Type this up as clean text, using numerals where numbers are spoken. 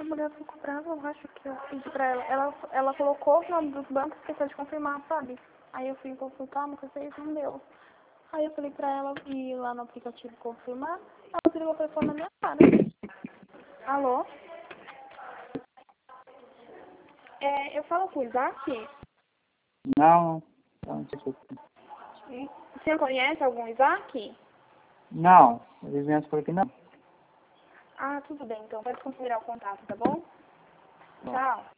mulher ficou brava, eu acho que eu pedi pra ela. Ela colocou o nome dos bancos e esqueceu de confirmar, sabe? Aí eu fui consultar, mas vocês não deu. Aí eu falei pra ela ir lá no aplicativo confirmar. Ela desligou o telefone na minha cara. Alô? Eu falo com o Isaac? Não, não sei se... Você conhece algum Isaac? Não, a vizinhança falou que não. Ah, tudo bem, então. Pode considerar o contato, tá bom? Tchau.